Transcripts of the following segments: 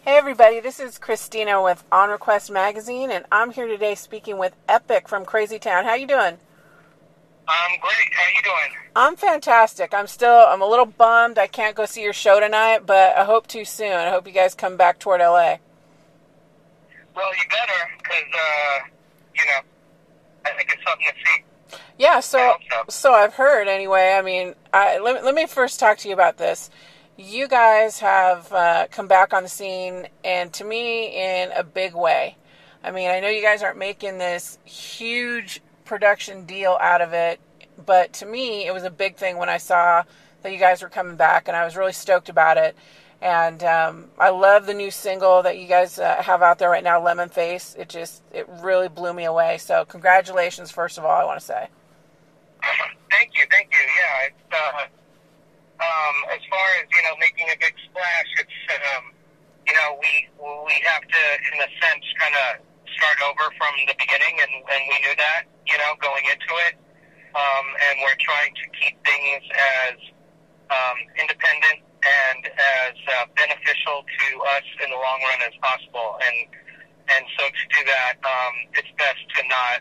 Hey everybody, this is Christina with On Request Magazine, and I'm here today speaking with Epic from Crazy Town. How you doing? I'm great. How you doing? I'm fantastic. I'm a little bummed I can't go see your show tonight, but I hope to soon. I hope you guys come back toward LA. Well, you better, because, I think it's something to see. Yeah, I hope so. so I've heard anyway. I mean, let me first talk to you about this. You guys have come back on the scene, and to me, in a big way. I mean, I know you guys aren't making this huge production deal out of it, but to me, it was a big thing when I saw that you guys were coming back, and I was really stoked about it. And I love the new single that you guys have out there right now, Lemon Face. It really blew me away. So congratulations, first of all, I want to say. Thank you. Yeah, it's, as far as, making a big splash, it's, we have to, in a sense, kind of start over from the beginning, and we knew that, going into it. And we're trying to keep things as independent and as beneficial to us in the long run as possible. And so to do that, it's best to not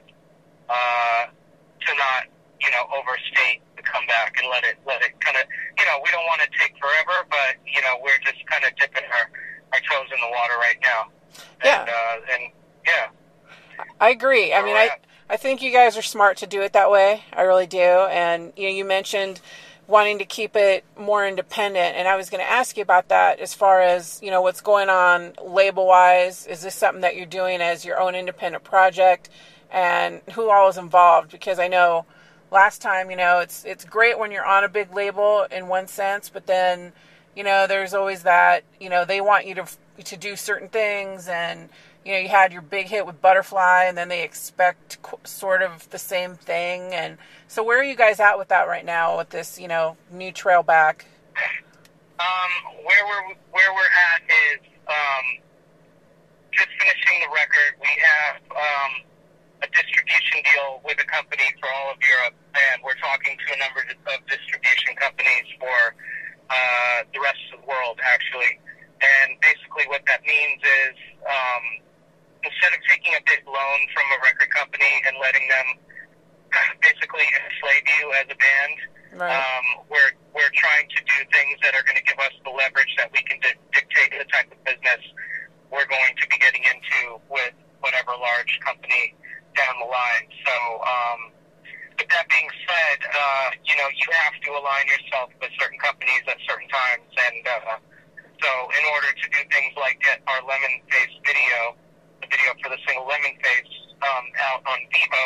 overstate the comeback and let it kind of, we don't want to take forever, but, we're just kind of dipping our toes in the water right now. Yeah. And yeah. I agree. I mean, I think you guys are smart to do it that way. I really do. And, you mentioned wanting to keep it more independent. And I was going to ask you about that as far as, what's going on label-wise. Is this something that you're doing as your own independent project? And who all is involved? Because I know last time, it's great when you're on a big label in one sense, but then, there's always that, they want you to do certain things, and, you had your big hit with Butterfly, and then they expect sort of the same thing. And so where are you guys at with that right now with this, new trail back? Where we're at is just finishing the record. We have a distribution deal with a company for all of Europe, and we're talking to a number of distribution companies for the rest of the world, actually. And basically what that means is instead of taking a big loan from a record company and letting them basically enslave you as a band, right. We're trying to do things that are going to give us the leverage that we can dictate the type of business we're going to be getting into with whatever large company down the line. So, with that being said, you have to align yourself with certain companies at certain times, and so in order to do things like get our Lemon Face video, the video for the single Lemon Face, out on Vivo,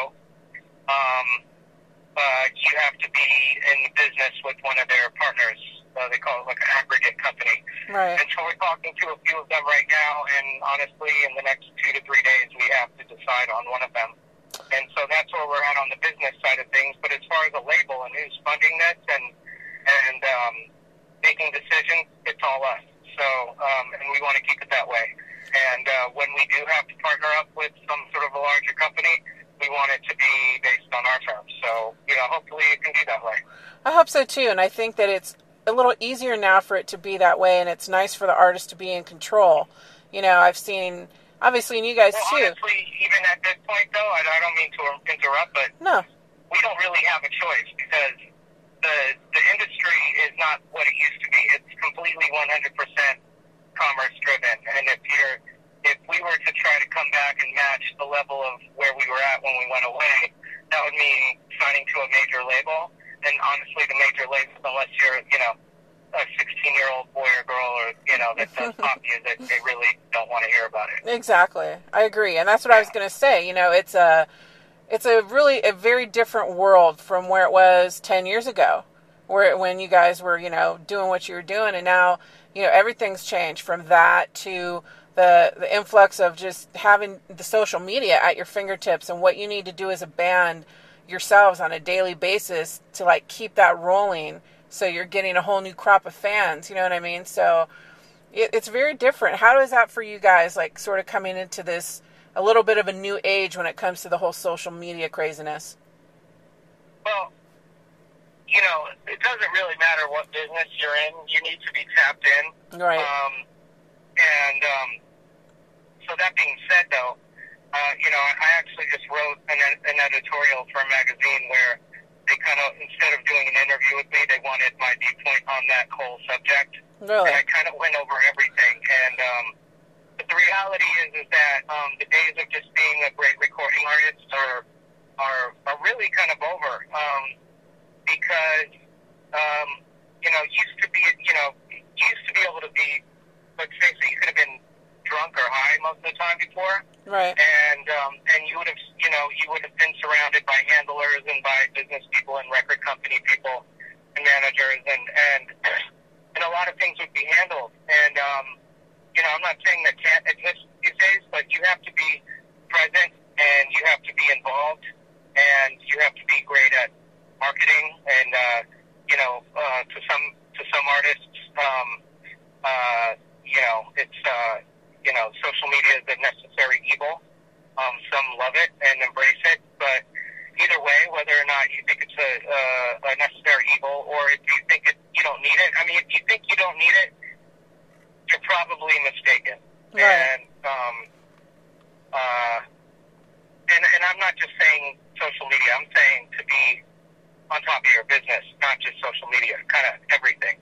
you have to be in the business with one of their partners. They call it like an aggregate company. Right. And so we're talking to a few of them right now, and honestly, in the next 2 to 3 days, we have to decide on one of them. And so that's where we're at on the business side of things. But as far as a label and who's funding this and making decisions, it's all us. So, and we want to keep it that way. And when we do have to partner up with some sort of a larger company, we want it to be based on our terms. So, hopefully it can be that way. I hope so too. And I think that it's a little easier now for it to be that way, and it's nice for the artist to be in control. I've seen, obviously, and you guys too. Honestly, even at this point, though, I don't mean to interrupt, but no, we don't really have a choice, because the industry is not what it used to be. It's completely 100% commerce driven, and if we were to try to come back and match the level of where we were at when we went away, that would mean signing to a major label. And honestly, the major labels, unless you're, a 16-year-old boy or girl, or, that does pop music, they really don't want to hear about it. Exactly. I agree. And that's what I was going to say. It's a really a very different world from where it was 10 years ago, when you guys were, doing what you were doing. And now, everything's changed from that to the influx of just having the social media at your fingertips, and what you need to do as a band yourselves on a daily basis to keep that rolling, so you're getting a whole new crop of fans. You know what I mean? So it's very different. How is that for you guys, sort of coming into this a little bit of a new age when it comes to the whole social media craziness? Well, it doesn't really matter what business you're in. You need to be tapped in. Right. And whole subject. Really? And I kind of went over everything. And but the reality is that the days of just being a great recording artist are really kind of over. Because you used to be able to be, let's face it, you could have been drunk or high most of the time before, right? And you would have been surrounded by handlers and by business people and record company people and managers, and a lot of things would be handled. And I'm not saying that can't exist these days, but you have to be present and you have to be involved and you have to be great at marketing and to some artists, it's social media is a necessary evil. Some love it and embrace it, but either way, whether or not you think it's a necessary evil or if you think you don't need it, I mean, if you think you don't need it, you're probably mistaken. Right. And I'm not just saying social media. I'm saying to be on top of your business, not just social media, kind of everything.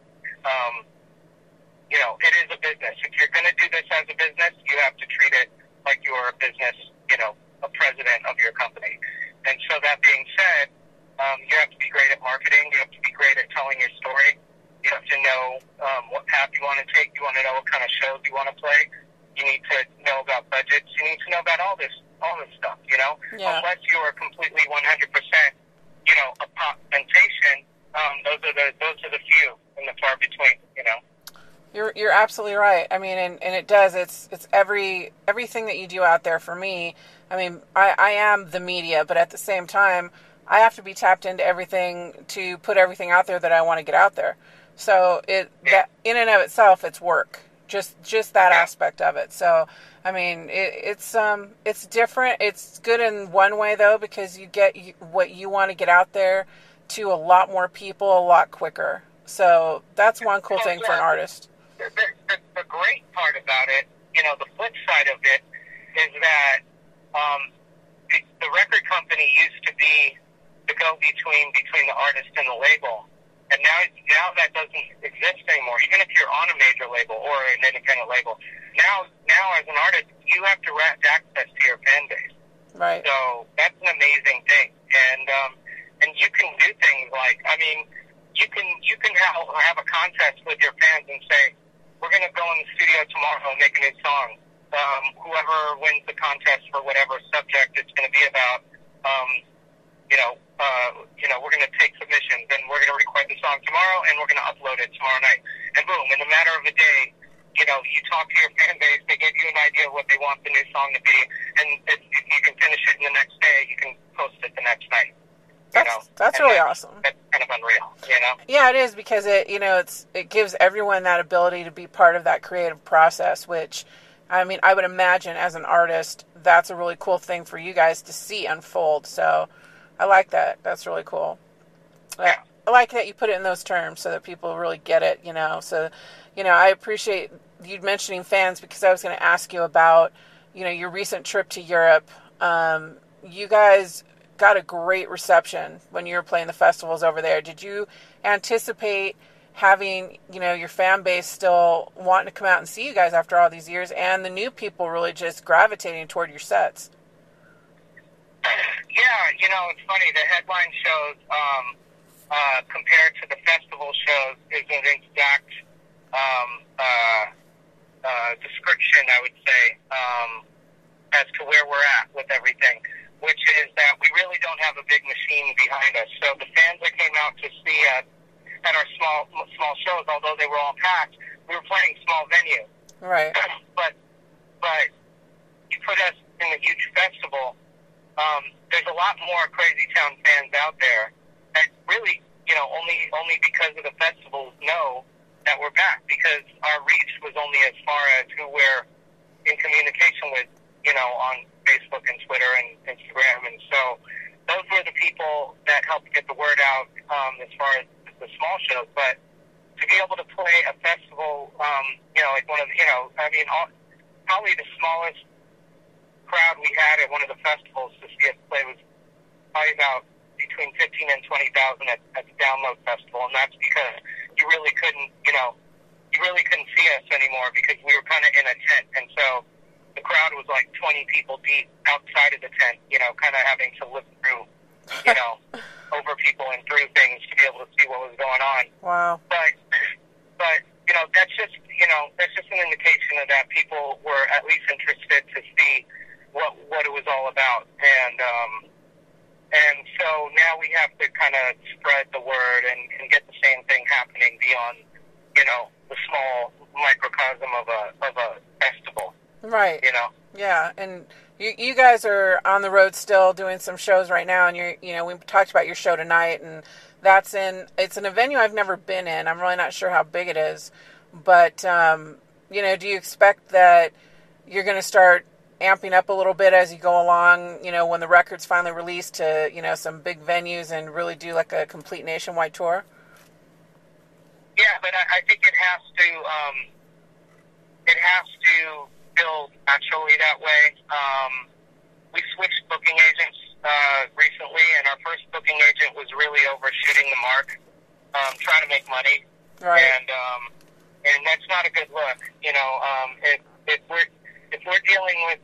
It is a business. If you're going to do this as a business, you have to treat it like you're a business, a president of your company. And so that being said, you have to be great at marketing. You have to be great at telling your story. You have to know what path you want to take. You want to know what kind of shows you want to play. You need to know about budgets. You need to know about all this stuff, Yeah. Unless you're completely 100%, a pop sensation, those are the few and the far between, You're absolutely right. I mean, and it does. It's everything that you do out there for me. I mean, I am the media, but at the same time, I have to be tapped into everything to put everything out there that I want to get out there. So that in and of itself, it's work. Just that aspect of it. So, I mean, it's different. It's good in one way though, because you get what you want to get out there to a lot more people a lot quicker. So that's one cool thing for an artist. The great part about it, the flip side of it is that the record company used to be the go-between between the artist and the label. And now that doesn't exist anymore, even if you're on a major label or an independent label. Now as an artist, you have direct access to your fan base. Right. So that's an amazing thing. And you can do things like, I mean, you can have a contest with your fans and say, we're going to go in the studio tomorrow and make a new song. Whoever wins the contest for whatever subject it's going to be about, we're going to take submissions and we're going to record the song tomorrow and we're going to upload it tomorrow night. And boom, in a matter of a day, you talk to your fan base, they give you an idea of what they want the new song to be, and if you can finish it in the next day, you can post it the next night. That's really awesome. That's kind of unreal, Yeah, it is, because it gives everyone that ability to be part of that creative process, which, I mean, I would imagine as an artist, that's a really cool thing for you guys to see unfold. So I like that. That's really cool. Yeah. I like that you put it in those terms so that people really get it, So, I appreciate you mentioning fans, because I was going to ask you about, your recent trip to Europe. You guys got a great reception when you were playing the festivals over there. Did you anticipate having, your fan base still wanting to come out and see you guys after all these years, and the new people really just gravitating toward your sets? Yeah, it's funny. The headline shows, compared to the festival shows, is an exact description, I would say, as to where we're at with everything, which is that we really don't have a big machine behind us. So the fans that came out to see us at our small shows, although they were all packed, we were playing small venues. Right. But you put us in a huge festival. There's a lot more Crazy Town fans out there that really, only because of the festivals know that we're back, because our reach was only as far as who we're in communication with, on Facebook and Twitter and Instagram. And so those were the people that helped get the word out as far as the small shows. But to be able to play a festival, like one of the, probably the smallest crowd we had at one of the festivals to see us play was probably about between 15 and 20,000 at the Download Festival, and that's because you really couldn't, you really couldn't see us anymore because we were kind of in a tent. And so the crowd was like 20 people deep outside of the tent, kind of having to look through, over people and through things to be able to see what was going on. Wow. But that's just an indication of that people were at least interested to see what it was all about. And so now we have to kind of spread the word and get the same thing happening beyond, the small microcosm of a festival. Right. Yeah, and you guys are on the road still doing some shows right now, and we talked about your show tonight, and it's in a venue I've never been in. I'm really not sure how big it is, but do you expect that you're going to start amping up a little bit as you go along, when the record's finally released to, some big venues and really do like a complete nationwide tour? Yeah, but I think it has to build naturally that way. We switched booking agents recently, and our first booking agent was really overshooting the mark, trying to make money. Right. And that's not a good look. If we're dealing with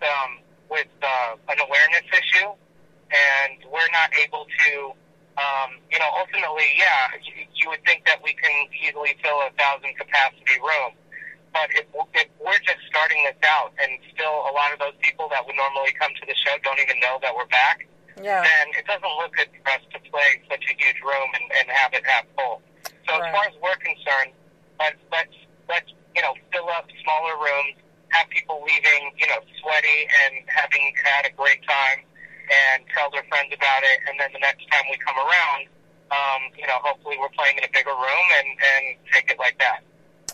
an awareness issue, and we're not able to, ultimately, you would think that we can easily fill 1,000 capacity room. But if we're just starting this out, and still a lot of those people that would normally come to the show don't even know that we're back, then it doesn't look good for us to play such a huge room and have it half full. So as far as we're concerned, let's fill up smaller rooms, have people leaving, sweaty and having had a great time, and tell their friends about it. And then the next time we come around, hopefully we're playing in a bigger room and take it like that.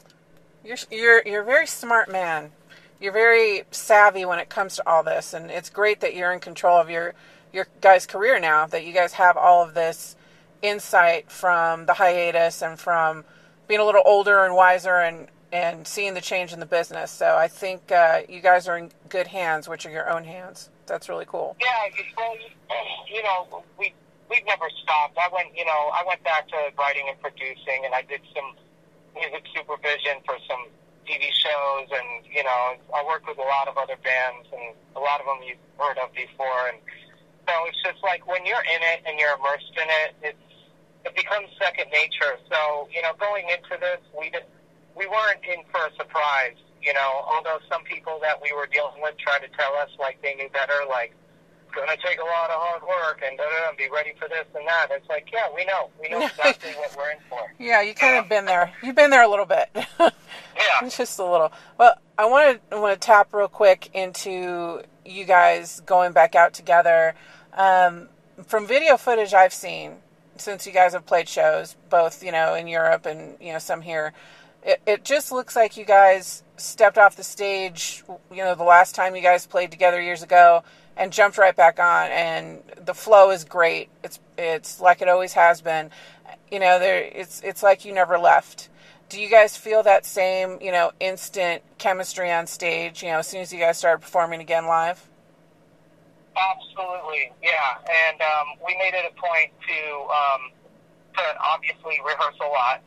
You're a very smart man. You're very savvy when it comes to all this, and it's great that you're in control of your guys' career now, that you guys have all of this insight from the hiatus and from being a little older and wiser and seeing the change in the business. So I think you guys are in good hands, which are your own hands. That's really cool. Yeah, well, we've never stopped. I went back to writing and producing, and I did some music supervision for some TV shows, and I worked with a lot of other bands, and a lot of them you've heard of before. And so it's just like when you're in it and you're immersed in it, it becomes second nature. So going into this, we weren't in for a surprise. Although some people that we were dealing with tried to tell us like they knew better, like it's going to take a lot of hard work and be ready for this and that. It's like, yeah, we know exactly what we're in for. Yeah, you kind of been there. You've been there a little bit. Yeah, just a little. Well, I want to tap real quick into you guys going back out together. From video footage I've seen since you guys have played shows, both in Europe and some here. It just looks like you guys stepped off the stage, the last time you guys played together years ago, and jumped right back on, and the flow is great. It's like it always has been. It's like you never left. Do you guys feel that same, instant chemistry on stage, as soon as you guys started performing again live? Absolutely, yeah. And we made it a point to obviously rehearse a lot.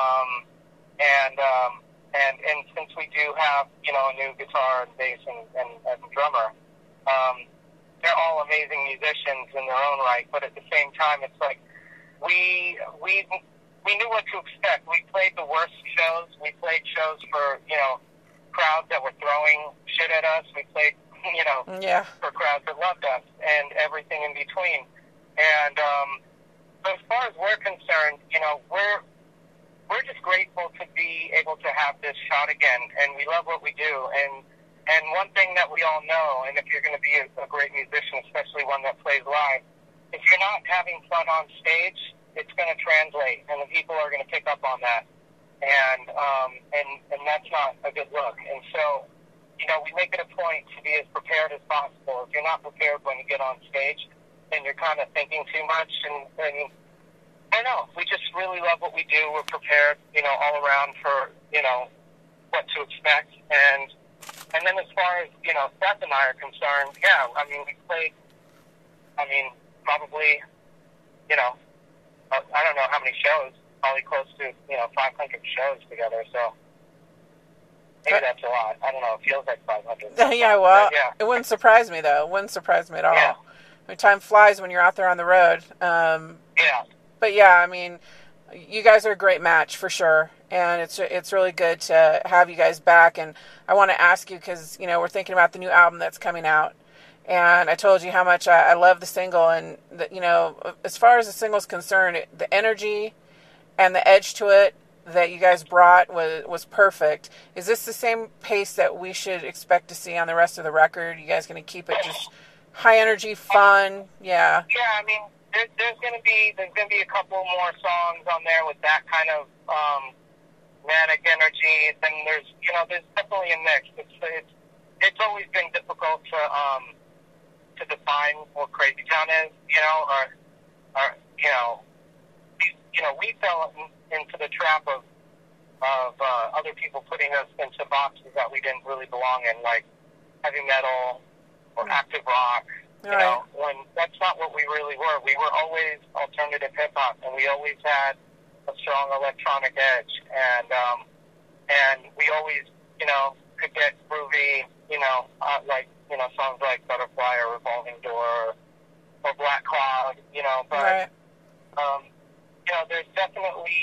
And since we do have, a new guitar and bass and drummer, they're all amazing musicians in their own right. But at the same time, it's like we knew what to expect. We played the worst shows. We played shows for, crowds that were throwing shit at us. We played, for crowds that loved us and everything in between. And so as far as we're concerned, we're just grateful to be able to have this shot again, and we love what we do. And one thing that we all know, and if you're going to be a great musician, especially one that plays live, if you're not having fun on stage, it's going to translate, and the people are going to pick up on that. And that's not a good look. And so, we make it a point to be as prepared as possible. If you're not prepared when you get on stage, then you're kind of thinking too much, and I don't know. We just really love what we do. We're prepared, all around for, what to expect. And then as far as, Seth and I are concerned, yeah, we played, probably, I don't know how many shows, probably close to 500 shows together. So maybe that's a lot. I don't know. It feels like 500. Yeah, well, it wouldn't surprise me though. It wouldn't surprise me at all. Yeah. I mean, time flies when you're out there on the road. Yeah. But yeah, I mean, you guys are a great match for sure, and it's really good to have you guys back. And I want to ask you because we're thinking about the new album that's coming out, and I told you how much I love the single, and as far as the single's concerned, the energy and the edge to it that you guys brought was perfect. Is this the same pace that we should expect to see on the rest of the record? You guys going to keep it just high energy, fun? Yeah. Yeah, I mean, there's going to be a couple more songs on there with that kind of manic energy. Then there's definitely a mix. It's always been difficult to define what Crazy Town is, we fell into the trap of other people putting us into boxes that we didn't really belong in, like heavy metal or active rock. When that's not what we really were. We were always alternative hip hop, and we always had a strong electronic edge, and we always could get groovy, songs like Butterfly or Revolving Door or Black Cloud, but. Right. There's definitely,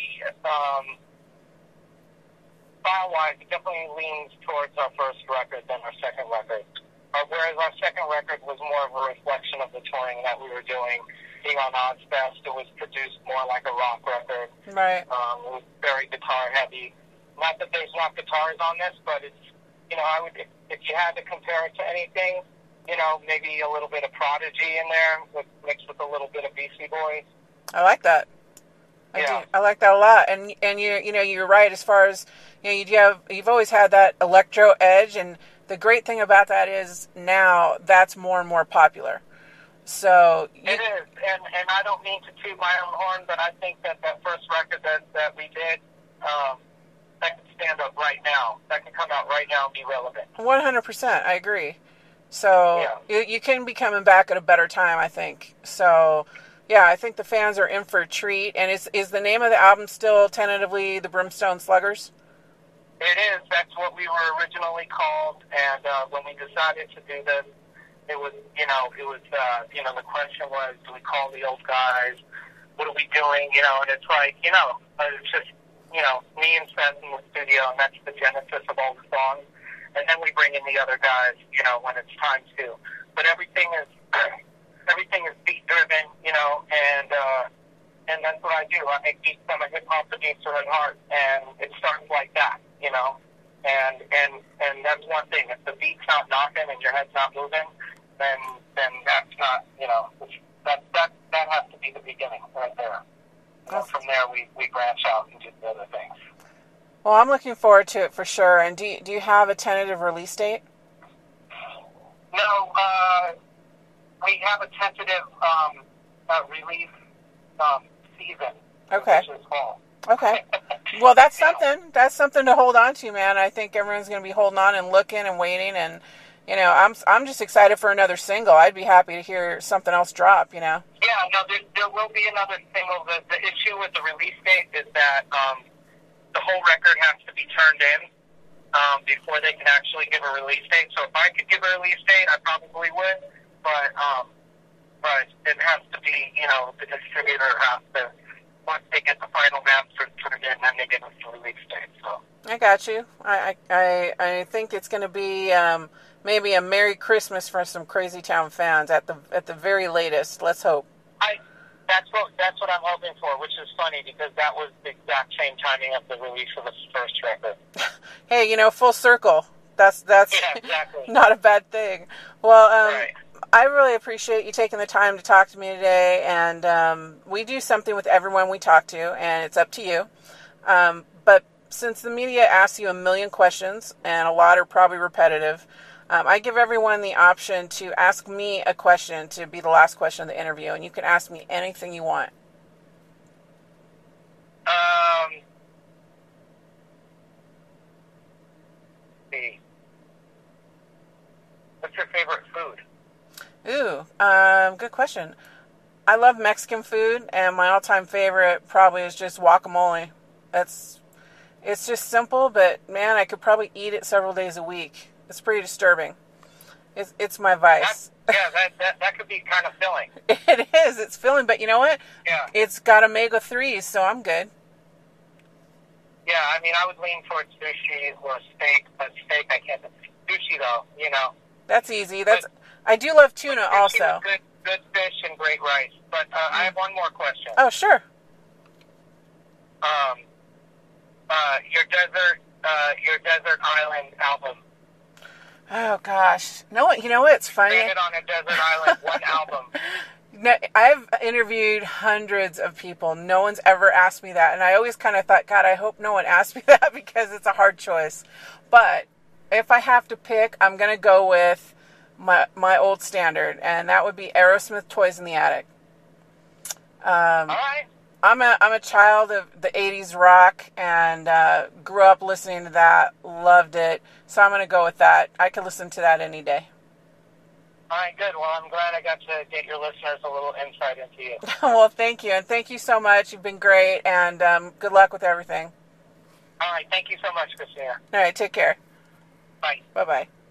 style-wise, it definitely leans towards our first record than our second record. Whereas our second record was more of a reflection of the touring that we were doing. Being on Ozfest, it was produced more like a rock record. Right. It was very guitar-heavy. Not that there's not guitars on this, but it's, I would, if you had to compare it to anything, maybe a little bit of Prodigy in there, mixed with a little bit of Beastie Boys. I like that. I like that a lot, and you're right as far as you've always had that electro edge, and the great thing about that is now that's more and more popular. So it is, and I don't mean to toot my own horn, but I think that first record that we did that could stand up right now, that could come out right now and be relevant. 100%, I agree. So you can be coming back at a better time, I think. So. Yeah, I think the fans are in for a treat. And is the name of the album still tentatively The Brimstone Sluggers? It is. That's what we were originally called. And when we decided to do this, it was, the question was, do we call the old guys? What are we doing? And it's like, it's just, me and Seth in the studio, and that's the genesis of all the songs. And then we bring in the other guys, when it's time to. But everything is beat driven, and that's what I do. I make beats on a hip hop that needs to run hard, and it starts like that, and that's one thing. If the beat's not knocking and your head's not moving, then that's not, that has to be the beginning right there. From there we branch out and do the other things. Well, I'm looking forward to it for sure. And do you have a tentative release date? No, we have a tentative release season. Okay. Which is fall. Okay. Well, that's something. That's something to hold on to, man. I think everyone's going to be holding on and looking and waiting, and I'm just excited for another single. I'd be happy to hear something else drop. Yeah. No, there will be another single. The issue with the release date is that the whole record has to be turned in before they can actually give a release date. So if I could give a release date, I probably would. But it has to be, the distributor has to, once they get the final master turned in, then they give us the release date. So I got you. I think it's going to be maybe a Merry Christmas for some Crazy Town fans at the very latest. Let's hope. That's what I'm hoping for, which is funny because that was the exact same timing of the release of the first record. Hey, full circle. That's yeah, exactly. Not a bad thing. Well, right. I really appreciate you taking the time to talk to me today, and we do something with everyone we talk to, and it's up to you. But since the media asks you a million questions, and a lot are probably repetitive, I give everyone the option to ask me a question to be the last question of the interview, and you can ask me anything you want. What's your favorite food? Ooh, good question. I love Mexican food, and my all-time favorite probably is just guacamole. It's just simple, but man, I could probably eat it several days a week. It's pretty disturbing. It's my vice. That could be kind of filling. It is. It's filling, but you know what? Yeah. It's got omega-3s, so I'm good. Yeah, I mean, I would lean towards sushi or steak, but steak I can't. Sushi, though, you know. That's easy. I do love tuna also. Good fish and great rice. But I have one more question. Oh, sure. Your desert island album. Oh gosh. No, you know what? It's funny. David on a desert island, one album. No, I've interviewed hundreds of people. No one's ever asked me that, and I always kind of thought, God, I hope no one asked me that because it's a hard choice. But if I have to pick, I'm gonna go with my old standard, and that would be Aerosmith, "Toys in the Attic." All right. I'm a child of the 80s rock and grew up listening to that, loved it. So I'm going to go with that. I could listen to that any day. All right, good. Well, I'm glad I got to get your listeners a little insight into you. Well, thank you. And thank you so much. You've been great. And good luck with everything. All right. Thank you so much, Christina. All right. Take care. Bye. Bye-bye.